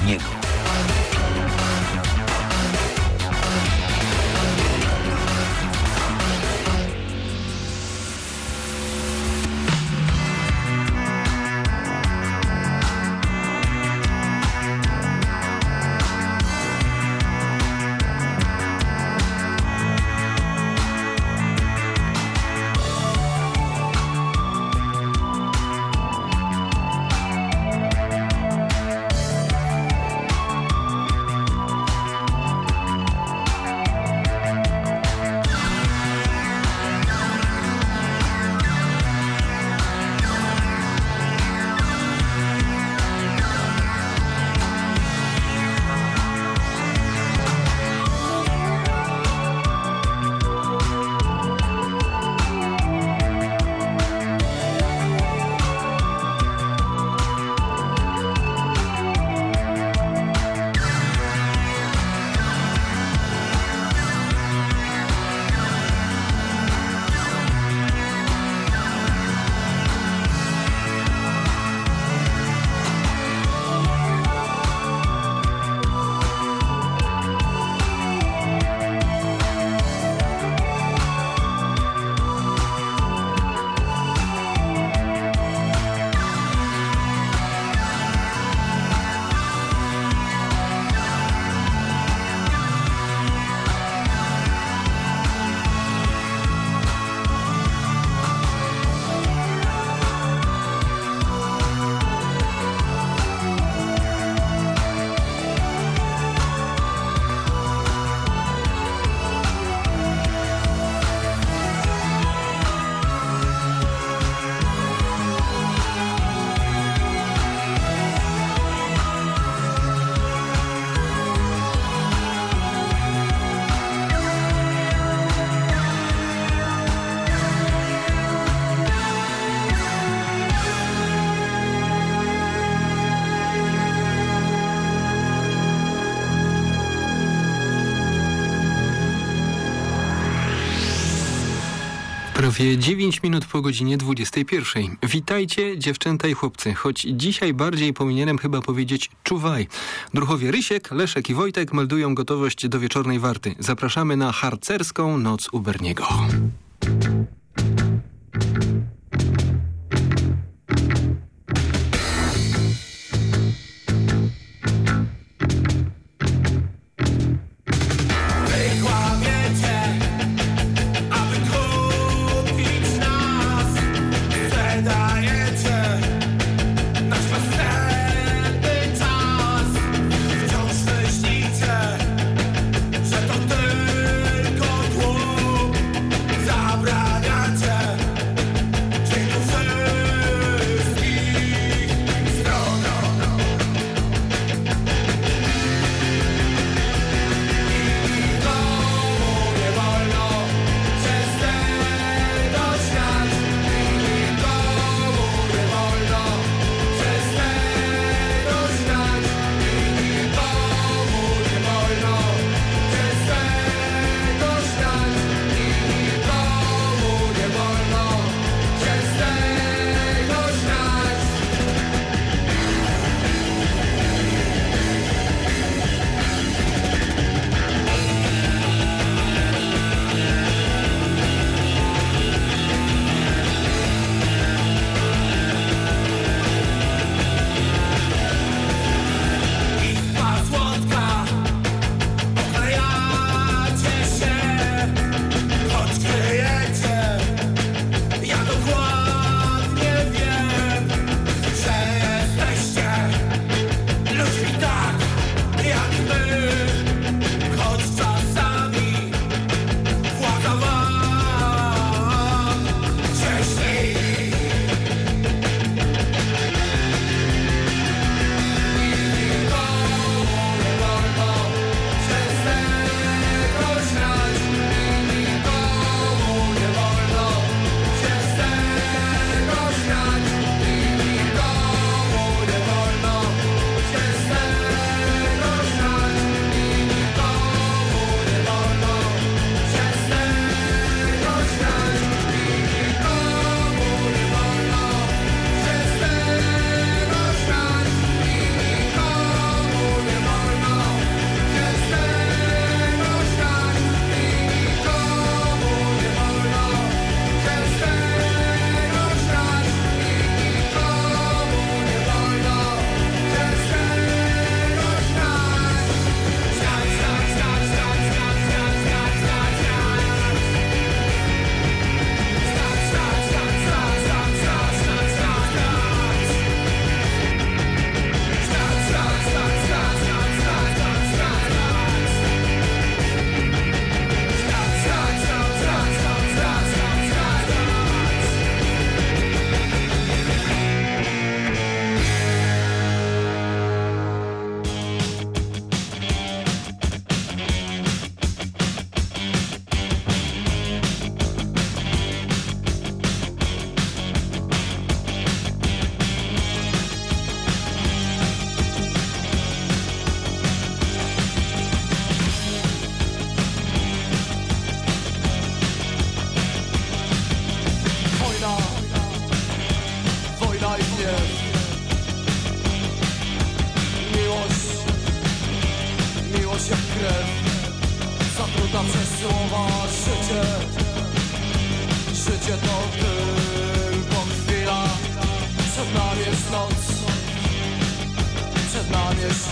Uberniego. Prawie 9 minut po godzinie 21. Witajcie dziewczęta i chłopcy, choć dzisiaj bardziej powinienem chyba powiedzieć czuwaj. Druhowie Rysiek, Leszek i Wojtek meldują gotowość do wieczornej warty. Zapraszamy na harcerską noc Uberniego. Za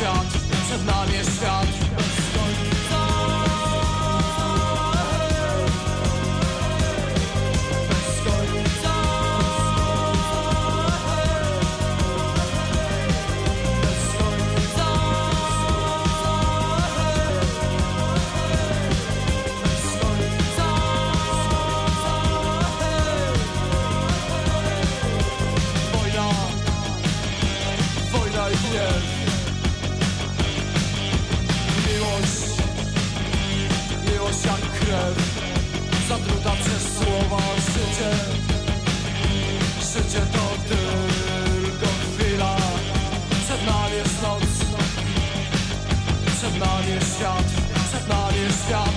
świat, przed nami świat. Zatruta przez słowa życie to tylko chwila. Przed nami jest noc, przed nami jest świat, przed nami jest świat.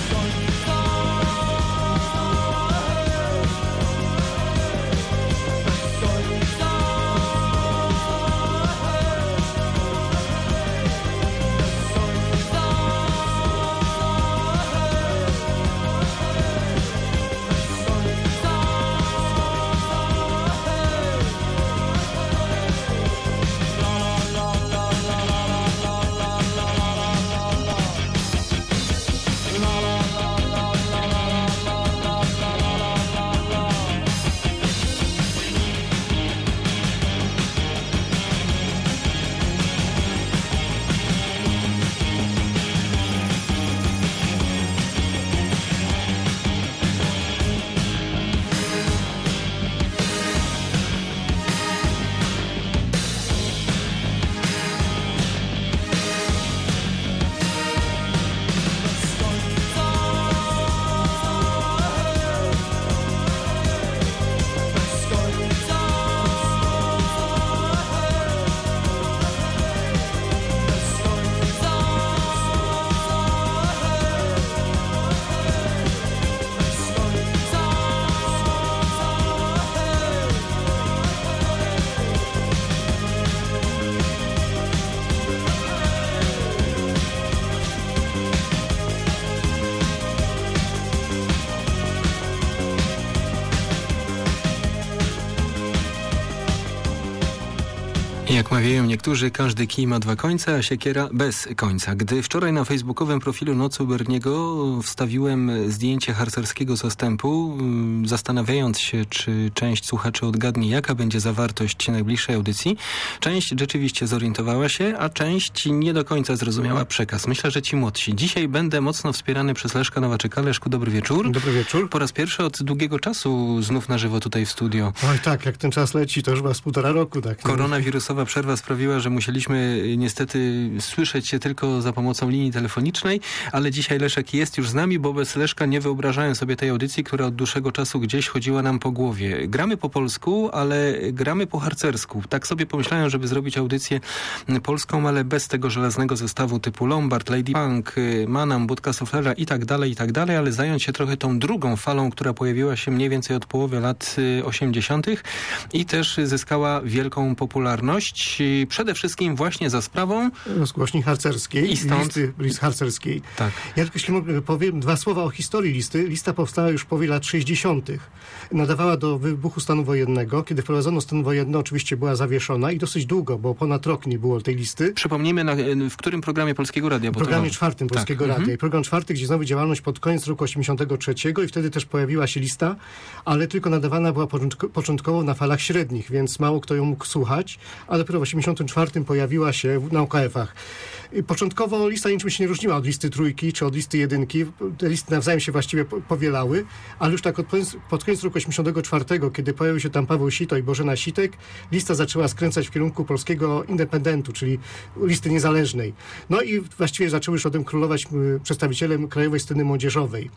Jak mawiają niektórzy, każdy kij ma dwa końce, a siekiera bez końca. Gdy wczoraj na facebookowym profilu Nocy u Berniego wstawiłem zdjęcie harcerskiego zastępu, zastanawiając się, czy część słuchaczy odgadnie, jaka będzie zawartość najbliższej audycji, część rzeczywiście zorientowała się, a część nie do końca zrozumiała przekaz. Myślę, że ci młodsi. Dzisiaj będę mocno wspierany przez Leszka Nowaczyka. Leszku, dobry wieczór. Dobry wieczór. Po raz pierwszy od długiego czasu znów na żywo tutaj w studio. Oj tak, jak ten czas leci, to już chyba z 1,5 roku. Tak. Koronawirusowa przerwa sprawiła, że musieliśmy niestety słyszeć się tylko za pomocą linii telefonicznej, ale dzisiaj Leszek jest już z nami, bo bez Leszka nie wyobrażałem sobie tej audycji, która od dłuższego czasu gdzieś chodziła nam po głowie. Gramy po polsku, ale gramy po harcersku. Tak sobie pomyślałem, żeby zrobić audycję polską, ale bez tego żelaznego zestawu typu Lombard, Lady Punk, Manam, Budka Suflera i tak dalej, ale zająć się trochę tą drugą falą, która pojawiła się mniej więcej od połowy lat 80. i też zyskała wielką popularność. Przede wszystkim właśnie za sprawą rozgłośni harcerskiej i stąd listy harcerskiej. Tak. Ja tylko jeśli mogę, powiem dwa słowa o historii listy. Lista powstała już w połowie lat 60. Nadawała do wybuchu stanu wojennego. Kiedy wprowadzono stan wojenny, oczywiście była zawieszona i dosyć długo, bo ponad rok nie było tej listy. Przypomnijmy, w którym programie Polskiego Radia? W programie czwartym Polskiego Radia. I program czwarty, gdzie znowu działalność pod koniec roku 83 i wtedy też pojawiła się lista, ale tylko nadawana była początkowo na falach średnich, więc mało kto ją mógł słuchać, ale dopiero w 84 pojawiła się na UKF-ach. Początkowo lista niczym się nie różniła od listy trójki czy od listy jedynki. Te listy nawzajem się właściwie powielały, ale już tak pod koniec roku 84, kiedy pojawił się tam Paweł Sito i Bożena Sitek, lista zaczęła skręcać w kierunku polskiego independentu, czyli listy niezależnej. No i właściwie zaczęły już o tym królować przedstawiciele krajowej sceny młodzieżowej.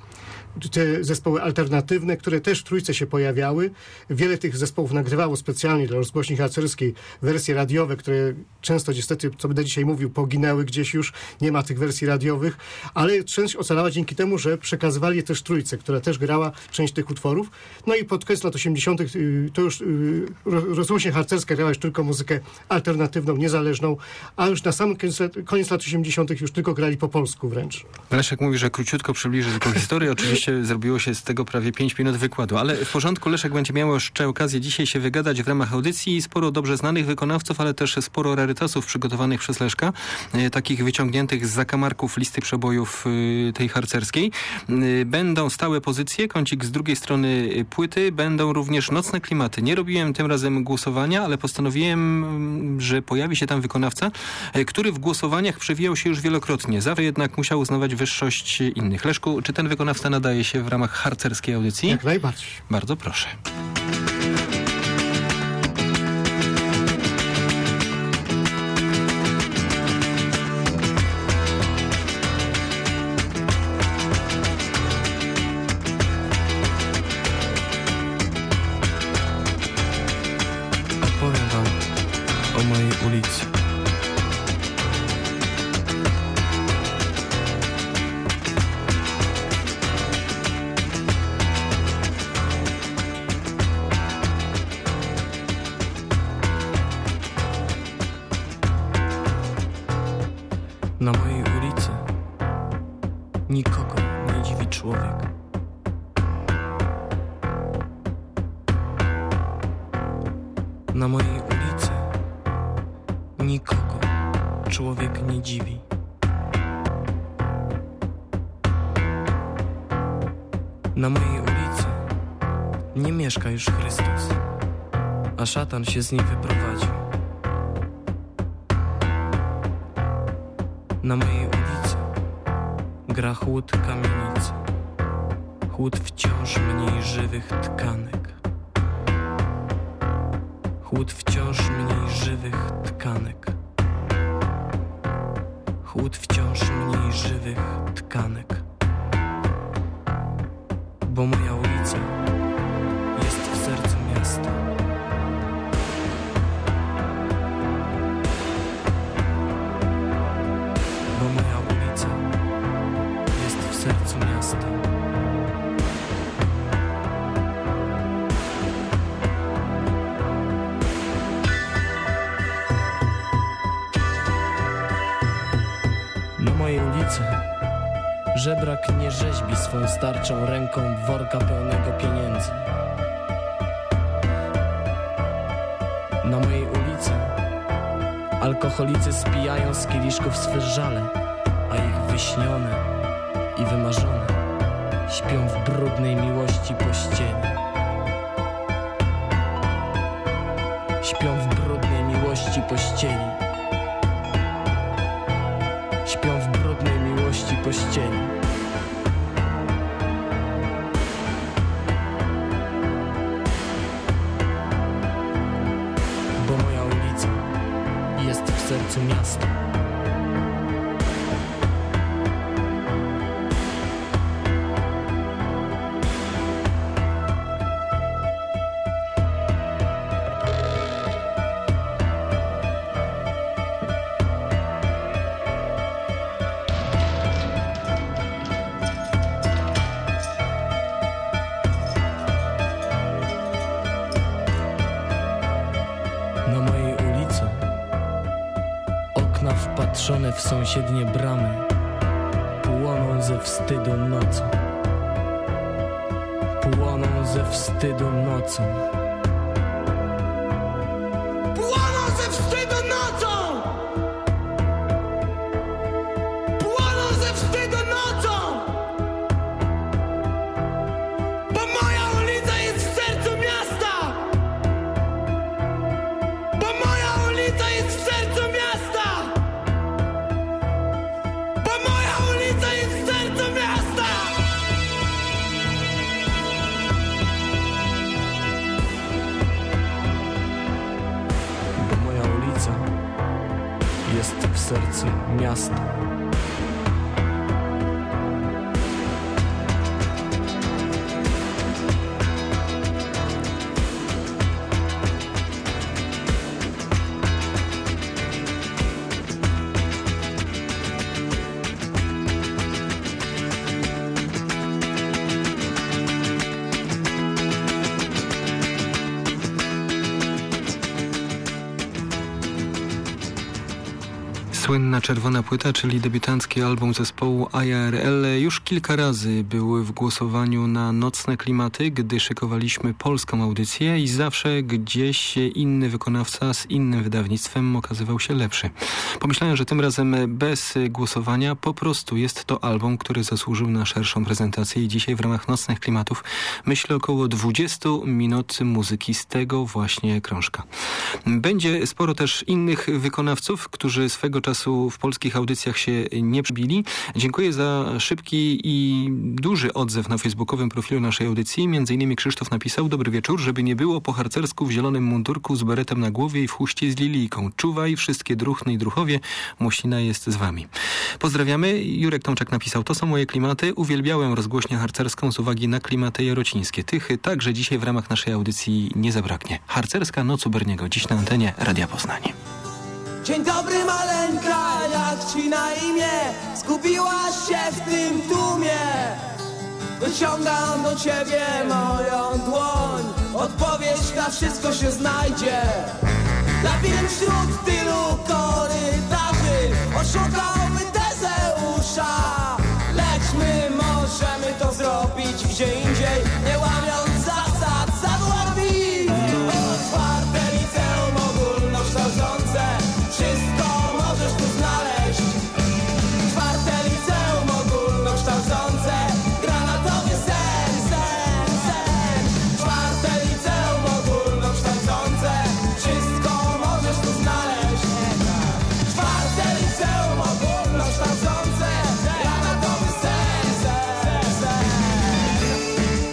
Te zespoły alternatywne, które też w trójce się pojawiały. Wiele tych zespołów nagrywało specjalnie dla rozgłośni harcerskiej wersje radiowe, które często niestety, co będę dzisiaj mówił, poginęły gdzieś już. Nie ma tych wersji radiowych, ale część ocalała dzięki temu, że przekazywali je też trójce, która też grała część tych utworów. No i pod koniec lat 80. to już rozgłośnia harcerska grała już tylko muzykę alternatywną, niezależną, a już na sam koniec lat 80. już tylko grali po polsku wręcz. Leszek mówi, że króciutko przybliży tylko historię. Oczywiście rzeczywiście zrobiło się z tego prawie 5 minut wykładu. Ale w porządku, Leszek będzie miał jeszcze okazję dzisiaj się wygadać w ramach audycji. Sporo dobrze znanych wykonawców, ale też sporo rarytasów przygotowanych przez Leszka. Takich wyciągniętych z zakamarków listy przebojów tej harcerskiej. Będą stałe pozycje, kącik z drugiej strony płyty. Będą również nocne klimaty. Nie robiłem tym razem głosowania, ale postanowiłem, że pojawi się tam wykonawca, który w głosowaniach przewijał się już wielokrotnie. Zawsze jednak musiał uznawać wyższość innych. Leszku, czy ten wykonawca nadaje się w ramach harcerskiej audycji? Jak najbardziej. Bardzo proszę. Opowiem wam o mojej ulicy. Na mojej ulicy nikogo nie dziwi człowiek. Na mojej ulicy nikogo człowiek nie dziwi. Na mojej ulicy nie mieszka już Chrystus, a szatan się z niej wyprowadził. Na mojej ulicy gra chłód kamienicy, chłód wciąż mniej żywych tkanek. Chłód wciąż mniej żywych tkanek. Chłód wciąż mniej żywych tkanek. Bo moja ulica jest w sercu miasta. Bo moja ulica jest w sercu miasta. Na mojej ulicy żebrak nie rzeźbi swą starczą ręką worka pełnego pieniędzy. Na mojej ulicy alkoholicy spijają z kieliszków swe żale, a ich wyśnione i wymarzone śpią w brudnej miłości pościeli. Śpią w brudnej miłości pościeli. Śpią w brudnej miłości pościeli. Bo moja ulica jest w sercu miasta. Na mojej ulicy okna wpatrzone w sąsiednie bramy płoną ze wstydu nocą. Płoną ze wstydu nocą. Płoną ze wstydu nocą! Płoną ze wstydu nocą! Bo moja ulica jest w sercu miasta! Bo moja ulica jest w sercu miasta! Bo moja ulica jest w sercu miasta! Bo moja ulica jest w sercu miasta. Słynna Czerwona Płyta, czyli debiutancki album zespołu IRL, już kilka razy był w głosowaniu na Nocne Klimaty, gdy szykowaliśmy polską audycję i zawsze gdzieś inny wykonawca z innym wydawnictwem okazywał się lepszy. Pomyślałem, że tym razem bez głosowania po prostu jest to album, który zasłużył na szerszą prezentację i dzisiaj w ramach Nocnych Klimatów myślę około 20 minut muzyki z tego właśnie krążka. Będzie sporo też innych wykonawców, którzy swego czasu w polskich audycjach się nie przebili. Dziękuję za szybki i duży odzew na facebookowym profilu naszej audycji. Między innymi Krzysztof napisał: dobry wieczór, żeby nie było po harcersku w zielonym mundurku z beretem na głowie i w huście z lilijką. Czuwaj, wszystkie druchny i druchowie, Musina jest z wami. Pozdrawiamy. Jurek Tomczak napisał: to są moje klimaty. Uwielbiałem rozgłośnię harcerską z uwagi na klimaty jarocińskie. Tych także dzisiaj w ramach naszej audycji nie zabraknie. Harcerska Noc u Berniego. Dziś na antenie Radia Poznań. Dzień dobry maleńka, jak ci na imię? Zgubiłaś się w tym tłumie. Wyciągam do ciebie moją dłoń. Odpowiedź na wszystko się znajdzie. Labirynt wśród tylu korytarzy oszukałby Tezeusza. Lecz my możemy to zrobić gdzie indziej, nie łamiąc zasad zadławi. Otwarte liceum ogólnokształcące, wszystko możesz tu znaleźć. Czwarte liceum ogólnokształcące, granatowy sen, sen, sen. Czwarte liceum ogólnokształcące, wszystko możesz tu znaleźć. Czwarte liceum ogólnokształcące, granatowy sen, sen, sen.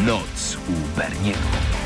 Noc u Berniego.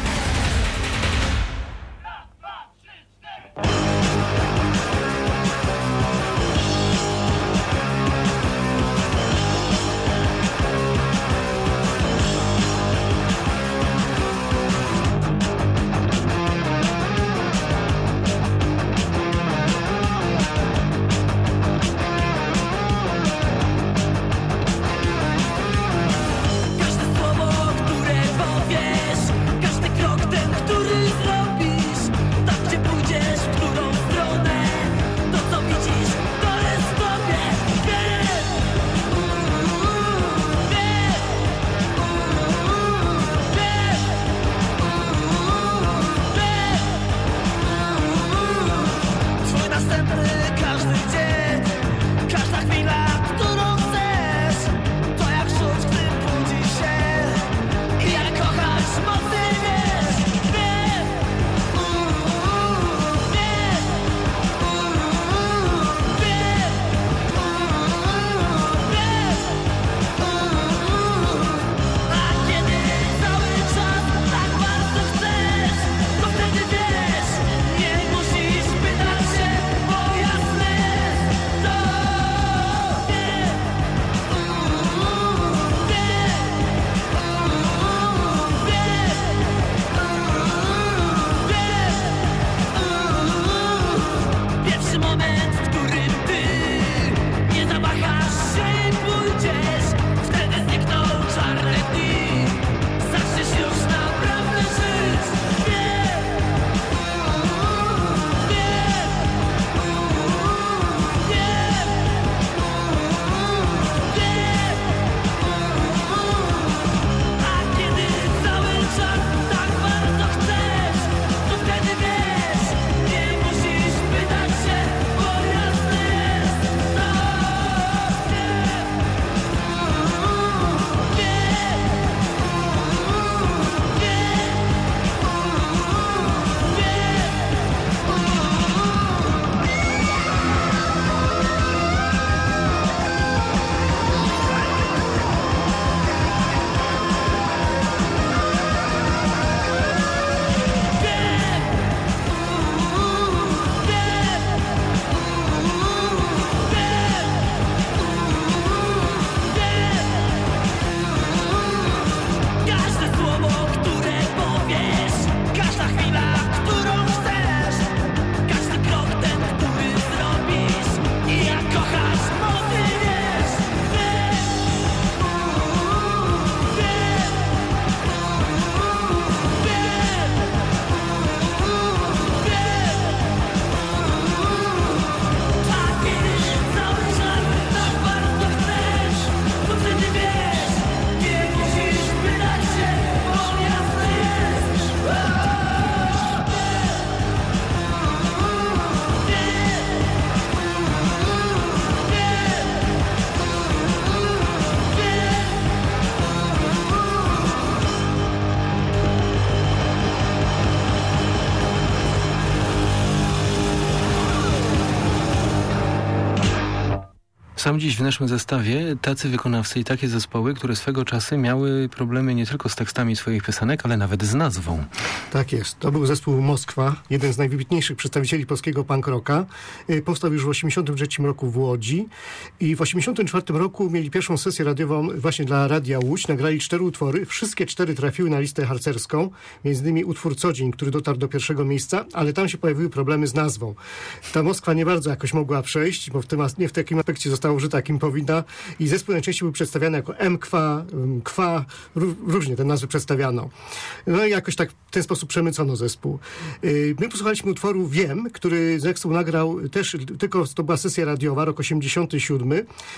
Są dziś w naszym zestawie tacy wykonawcy i takie zespoły, które swego czasu miały problemy nie tylko z tekstami swoich piosenek, ale nawet z nazwą. Tak jest. To był zespół Moskwa, jeden z najwybitniejszych przedstawicieli polskiego punk rocka. Powstał już w 1983 roku w Łodzi i w 1984 roku mieli pierwszą sesję radiową właśnie dla Radia Łódź. Nagrali 4 utwory. Wszystkie 4 trafiły na listę harcerską. Między innymi utwór Co dzień, który dotarł do pierwszego miejsca, ale tam się pojawiły problemy z nazwą. Ta Moskwa nie bardzo jakoś mogła przejść, bo nie w takim aspekcie została użyta, jakim powinna. I zespół najczęściej był przedstawiany jako M-Kwa, Kwa, różnie te nazwy przedstawiano. No i jakoś tak w ten sposób przemycono zespół. My posłuchaliśmy utworu Wiem, który zespół nagrał też, tylko to była sesja radiowa, rok 87.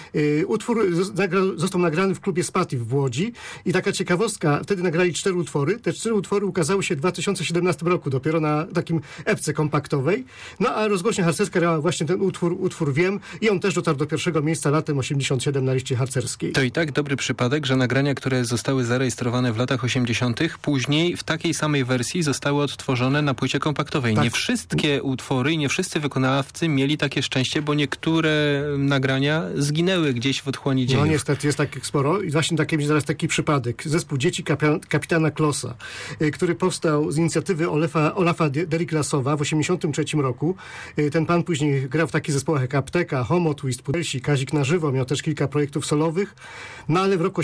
Utwór został nagrany w klubie Spatif w Łodzi i taka ciekawostka, wtedy nagrali 4 utwory. Te 4 utwory ukazały się w 2017 roku, dopiero na takim epce kompaktowej. No a rozgłośnia harcerska grała właśnie ten utwór Wiem i on też dotarł do pierwszego miało miejsce latem 87 na liście harcerskiej. To i tak dobry przypadek, że nagrania, które zostały zarejestrowane w latach 80., później w takiej samej wersji zostały odtworzone na płycie kompaktowej. Tak. Nie wszystkie utwory i nie wszyscy wykonawcy mieli takie szczęście, bo niektóre nagrania zginęły gdzieś w otchłani dziejów. No niestety jest takich sporo i właśnie taki zaraz taki przypadek. Zespół Dzieci kapitana Klossa, który powstał z inicjatywy Olafa Deriklasowa w 83 roku. Ten pan później grał w takich zespołach jak Apteka, Homo, Twist, Pudelsi, Kazik na żywo, miał też kilka projektów solowych. No ale w roku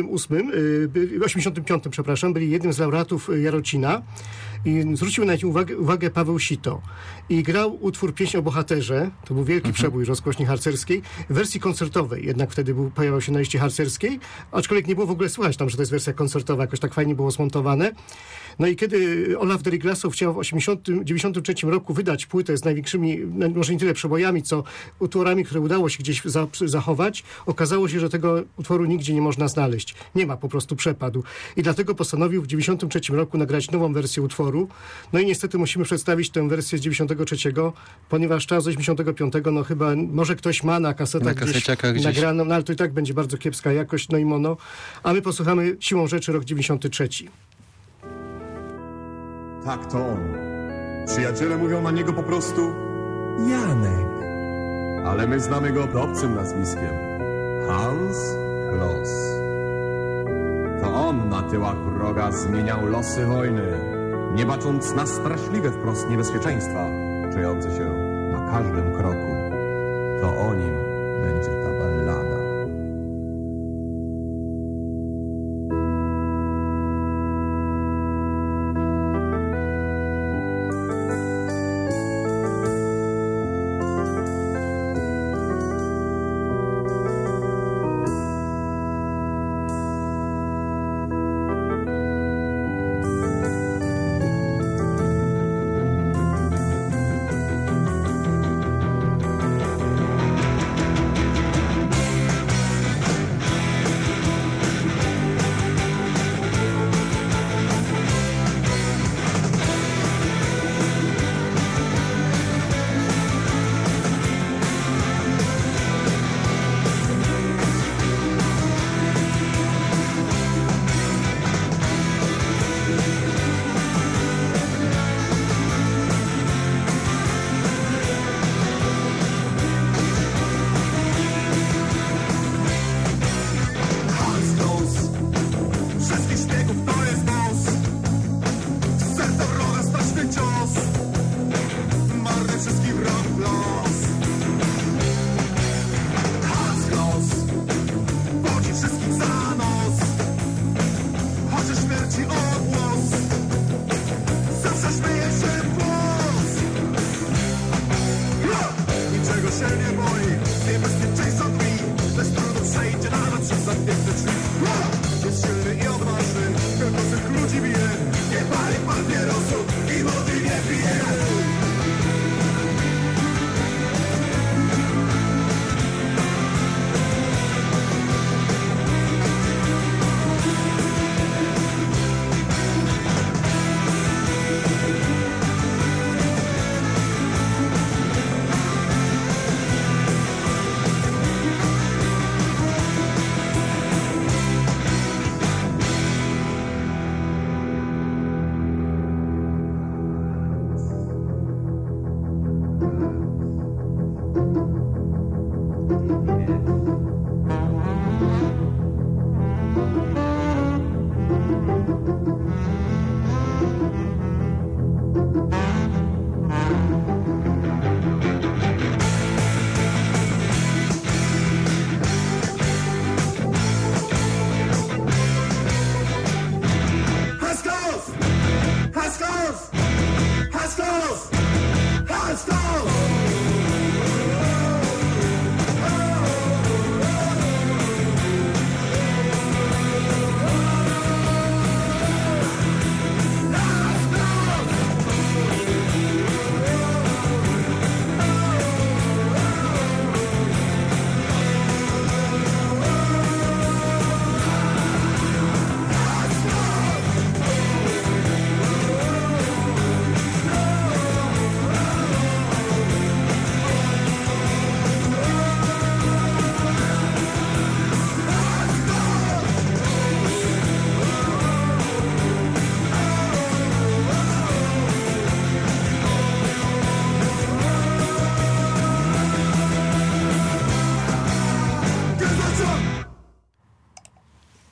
85, byli jednym z laureatów Jarocina i zwrócił na nich uwagę Paweł Sito. I grał utwór Pieśń o bohaterze, to był wielki przebój rozgłośni harcerskiej, w wersji koncertowej, jednak wtedy pojawiał się na liście harcerskiej, aczkolwiek nie było w ogóle słychać tam, że to jest wersja koncertowa, jakoś tak fajnie było zmontowane. No i kiedy Olaf Deriklasow chciał w 93 roku wydać płytę z największymi, może nie tyle przebojami, co utworami, które udało się gdzieś zachować, okazało się, że tego utworu nigdzie nie można znaleźć. Nie ma, po prostu przepadł. I dlatego postanowił w 93 roku nagrać nową wersję utworu. No i niestety musimy przedstawić tę wersję z 93, ponieważ ta z 85, no chyba, może ktoś ma na kasetach gdzieś nagraną, no ale to i tak będzie bardzo kiepska jakość, no i mono. A my posłuchamy siłą rzeczy rok 93. Tak, to on. Przyjaciele mówią na niego po prostu Janek. Ale my znamy go pod obcym nazwiskiem. Hans Kloss. To on na tyłach wroga zmieniał losy wojny, nie bacząc na straszliwe wprost niebezpieczeństwa, czujące się na każdym kroku. To o nim będzie ta ballada.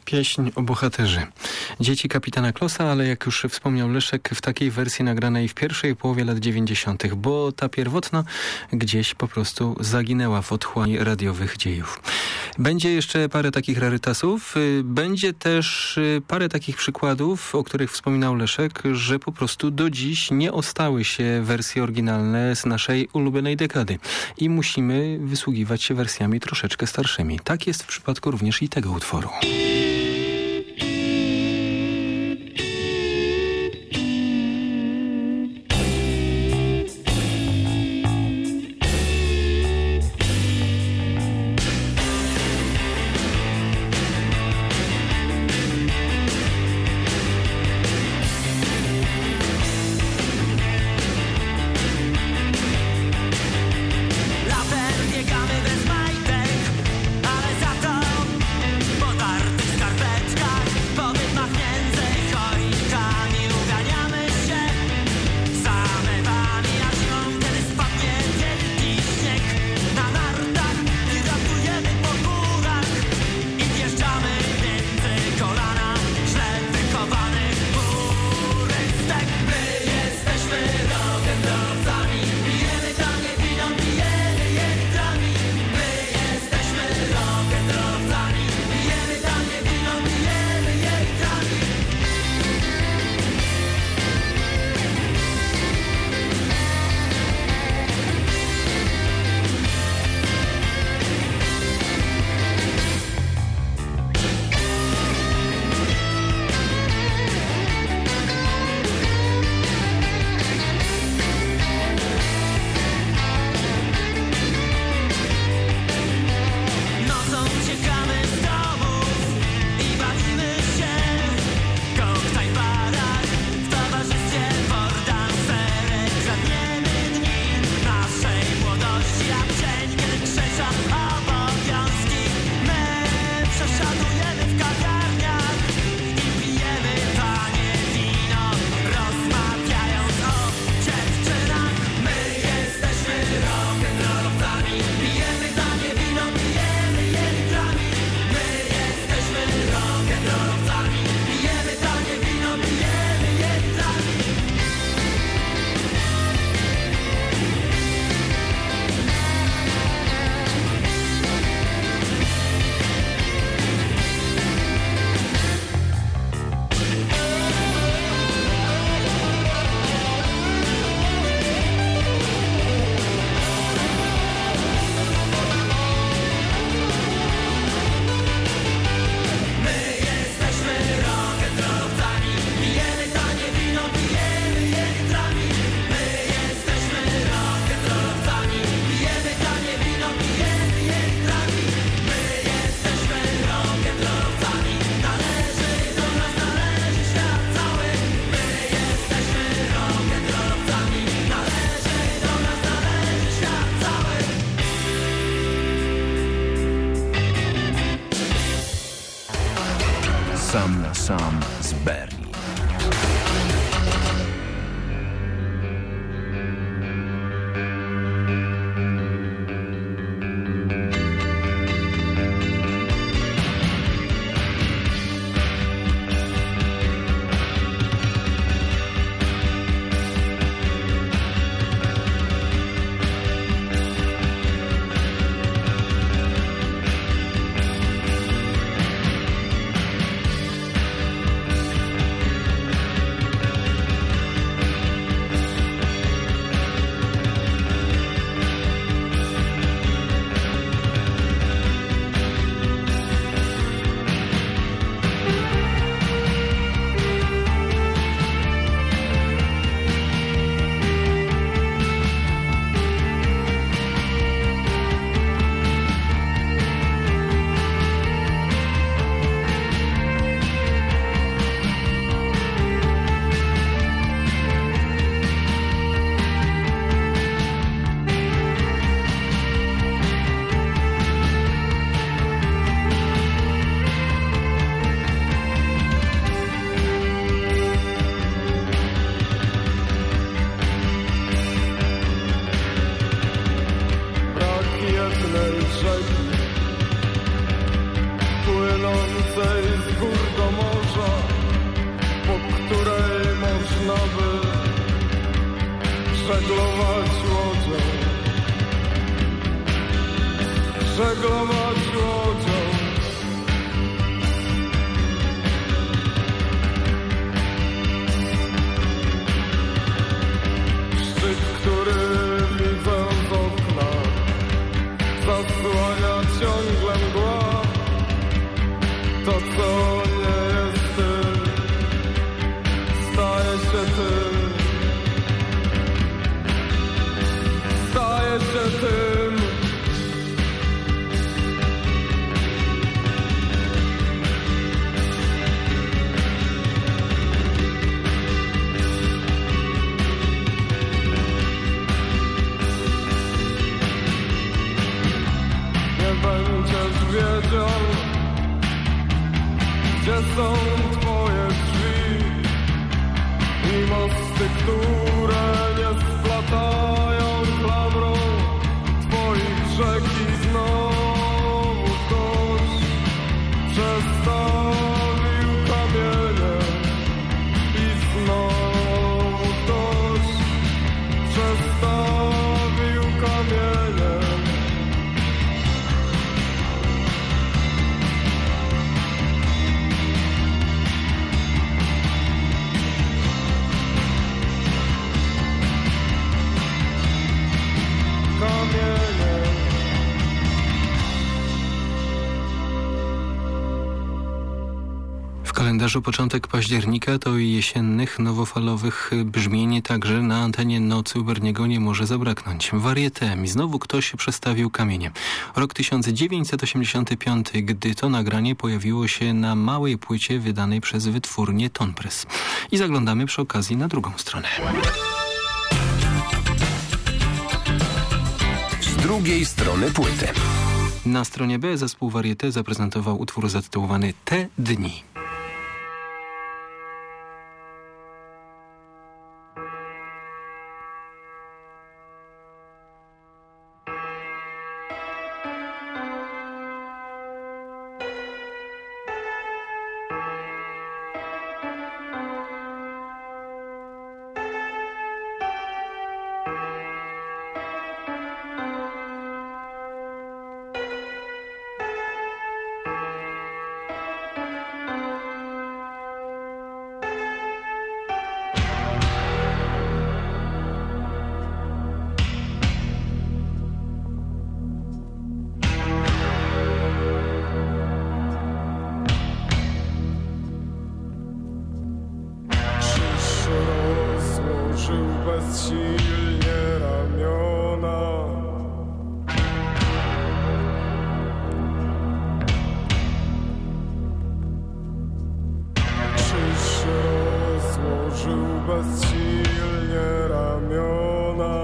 Pieśń o bohaterze. Dzieci kapitana Klossa, ale jak już wspomniał Leszek, w takiej wersji nagranej w pierwszej połowie lat 90., bo ta pierwotna gdzieś po prostu zaginęła w otchłani radiowych dziejów. Będzie jeszcze parę takich rarytasów. Będzie też parę takich przykładów, o których wspominał Leszek, że po prostu do dziś nie ostały się wersje oryginalne z naszej ulubionej dekady. I musimy wysługiwać się wersjami troszeczkę starszymi. Tak jest w przypadku również i tego utworu. Sam na sam z Berlin. żeglować łodzią, żeglować łodzią. Szczyt, który widzę z okna, zasłania ciągle mgła. To, co nie jest tym, staje się tym, staje się tym. Nie będziesz wiedział, gdzie są twoje drzwi i mosty, które nie splatają klamrą twoich rzek. I znowu ktoś przestawił kamienie i znowu ktoś przestawił kamienie. W kalendarzu początek października to i jesiennych, nowofalowych brzmień także na antenie Nocy u Berniego nie może zabraknąć. Varieté i znowu ktoś przestawił kamienie. Rok 1985, gdy to nagranie pojawiło się na małej płycie wydanej przez wytwórnię Ton Press. I zaglądamy przy okazji na drugą stronę. Z drugiej strony płyty. Na stronie B zespół Varieté zaprezentował utwór zatytułowany Te dni. Bezsilnie ramiona. Krzyż rozłożył bezsilnie ramiona.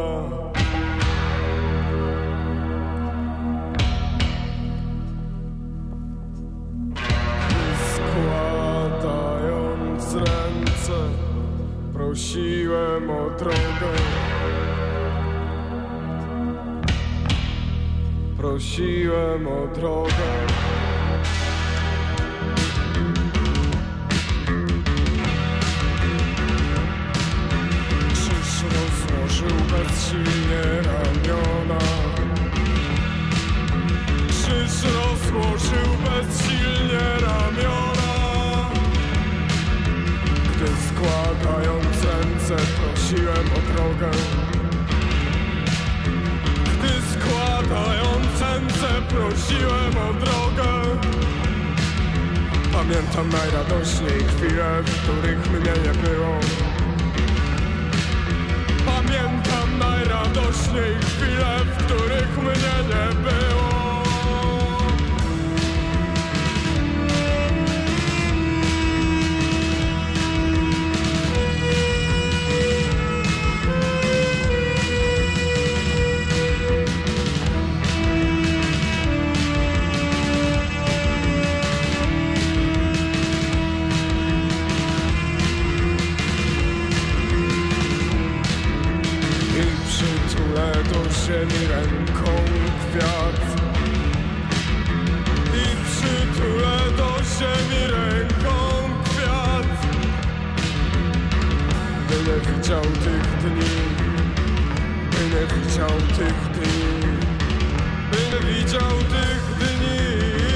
Składając ręce, prosiłem o drogę, prosiłem o drogę. Krzyż rozłożył bezsilnie ramiona. Krzyż rozłożył bezsilnie ramiona. Gdy składając ręce prosiłem o drogę, gdy składając ręce prosiłem o drogę. Pamiętam najradośniej chwile, w których mnie nie było. Pamiętam najradośniej chwile, w których mnie nie było. Ziemi ręką kwiat i przytulę do ziemi ręką kwiat. Byle widział tych dni, Byle widział tych dni, byle widział tych dni.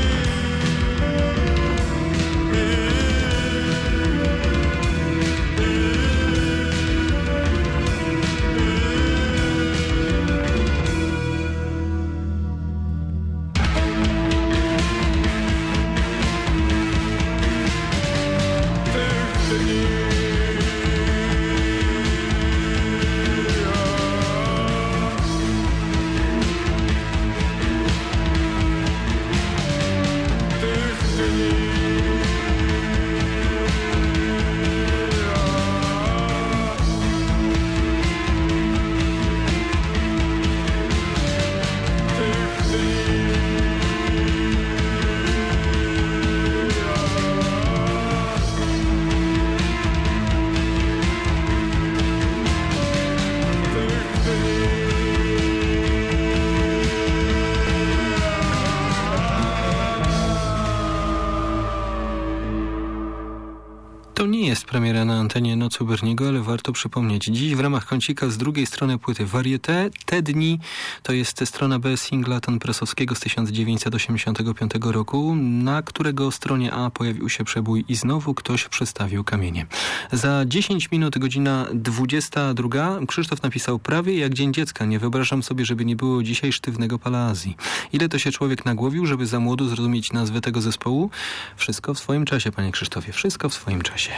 To nie jest premiera na antenie Nocy u Berniego, ale warto przypomnieć. Dziś w ramach kącika z drugiej strony płyty Varieté. Te dni to jest strona B singla Tonpressowskiego z 1985 roku, na którego stronie A pojawił się przebój I znowu ktoś przestawił kamienie. Za 10 minut godzina 22. Krzysztof napisał: prawie jak Dzień Dziecka. Nie wyobrażam sobie, żeby nie było dzisiaj sztywnego Pala Azji. Ile to się człowiek nagłowił, żeby za młodu zrozumieć nazwę tego zespołu? Wszystko w swoim czasie, panie Krzysztofie. Wszystko w swoim czasie.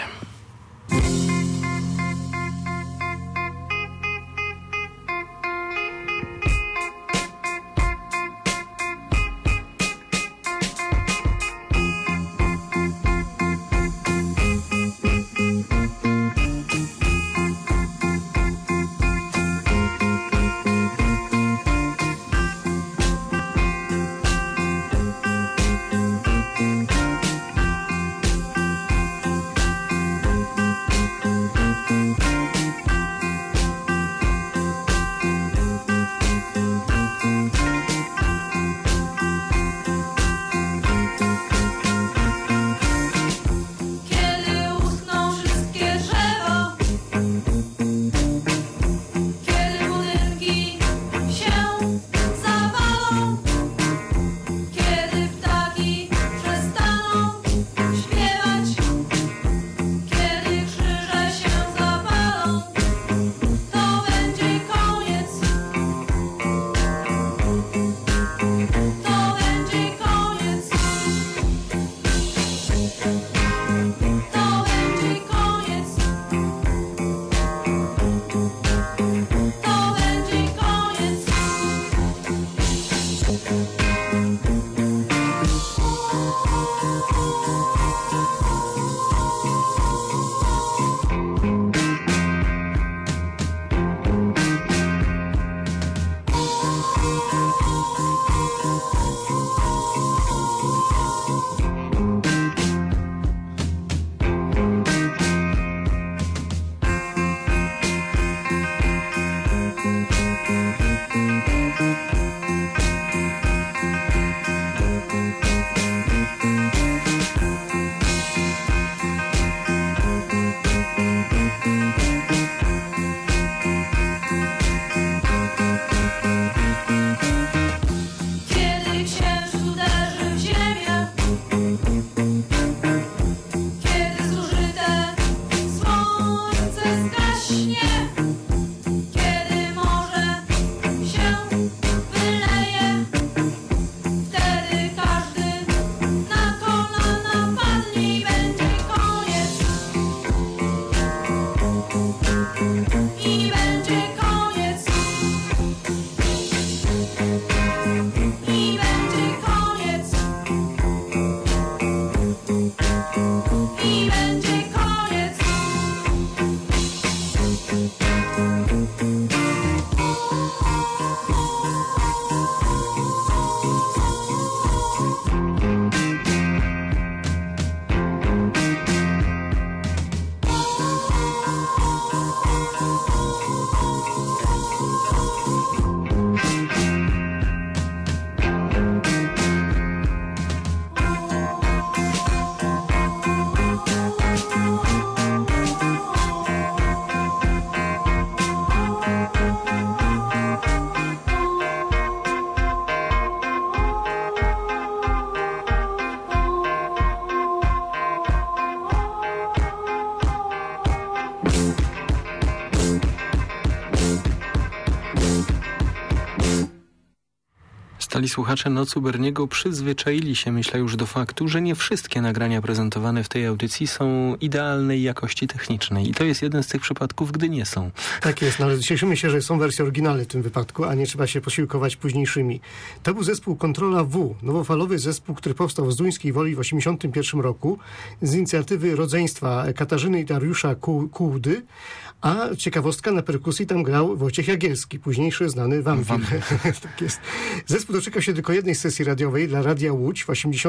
Stali słuchacze Nocy Berniego przyzwyczaili się, myślę, już do faktu, że nie wszystkie nagrania prezentowane w tej audycji są idealnej jakości technicznej. I to jest jeden z tych przypadków, gdy nie są. Tak jest, no ale cieszymy się, że są wersje oryginalne w tym wypadku, a nie trzeba się posiłkować późniejszymi. To był zespół Kontrola W, nowofalowy zespół, który powstał w Zduńskiej Woli w 1981 roku z inicjatywy rodzeństwa Katarzyny i Dariusza Kułdy, a ciekawostka, na perkusji tam grał Wojciech Jagielski, późniejszy znany wampir. Tak jest. Zespół doczekał się tylko jednej sesji radiowej dla Radia Łódź w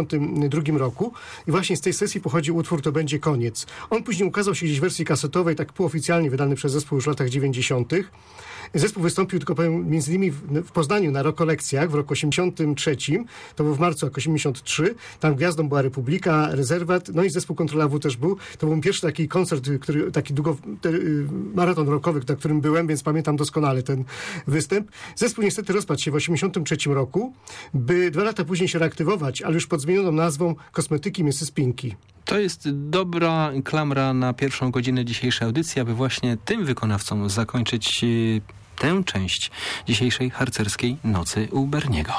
1982 roku i właśnie z tej sesji pochodzi utwór To będzie koniec. On później ukazał się gdzieś w wersji kasetowej, tak półoficjalnie wydany przez zespół już w latach 90. Zespół wystąpił tylko powiem, między innymi w Poznaniu na Rokolekcjach w roku 83, to był w marcu roku 83, tam gwiazdą była Republika, Rezerwat, no i zespół Kontrola W też był. To był pierwszy taki koncert, taki maraton rockowy, na którym byłem, więc pamiętam doskonale ten występ. Zespół niestety rozpadł się w 83 roku, by 2 lata później się reaktywować, ale już pod zmienioną nazwą Kosmetyki Mrs. Pinky. To jest dobra klamra na pierwszą godzinę dzisiejszej audycji, aby właśnie tym wykonawcom zakończyć tę część dzisiejszej harcerskiej Nocy u Berniego.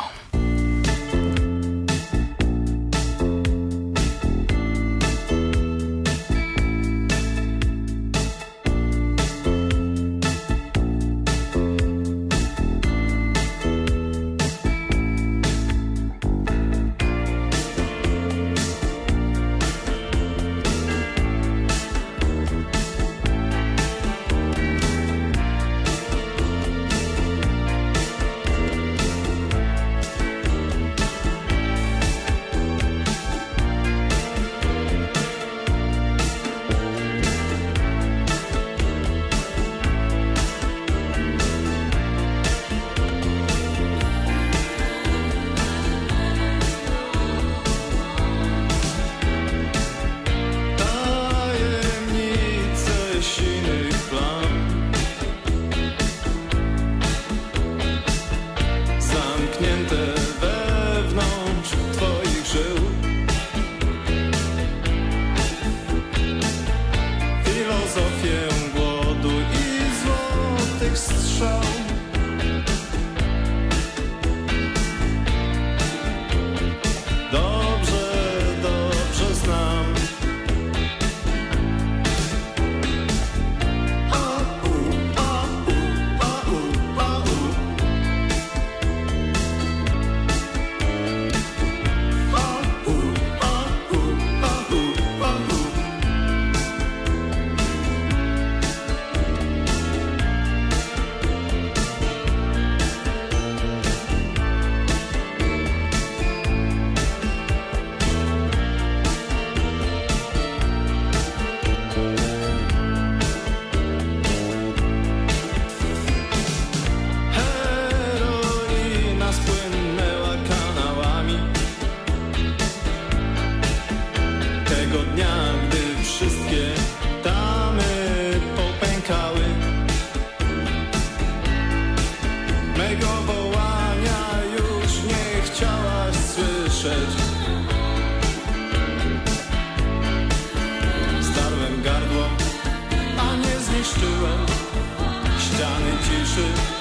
Zniszczyłem ściany ciszy.